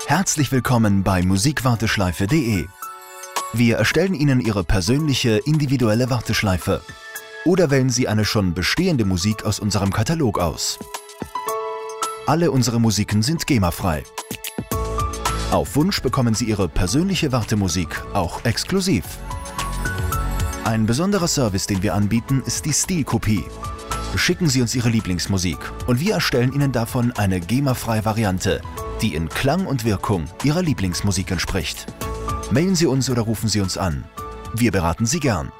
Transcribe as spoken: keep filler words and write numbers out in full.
Herzlich willkommen bei Musikwarteschleife punkt de. Wir erstellen Ihnen Ihre persönliche, individuelle Warteschleife. Oder wählen Sie eine schon bestehende Musik aus unserem Katalog aus. Alle unsere Musiken sind GEMA-frei. Auf Wunsch bekommen Sie Ihre persönliche Wartemusik, auch exklusiv. Ein besonderer Service, den wir anbieten, ist die Stilkopie. Schicken Sie uns Ihre Lieblingsmusik und wir erstellen Ihnen davon eine GEMA-freie Variante, die in Klang und Wirkung Ihrer Lieblingsmusik entspricht. Mailen Sie uns oder rufen Sie uns an. Wir beraten Sie gern.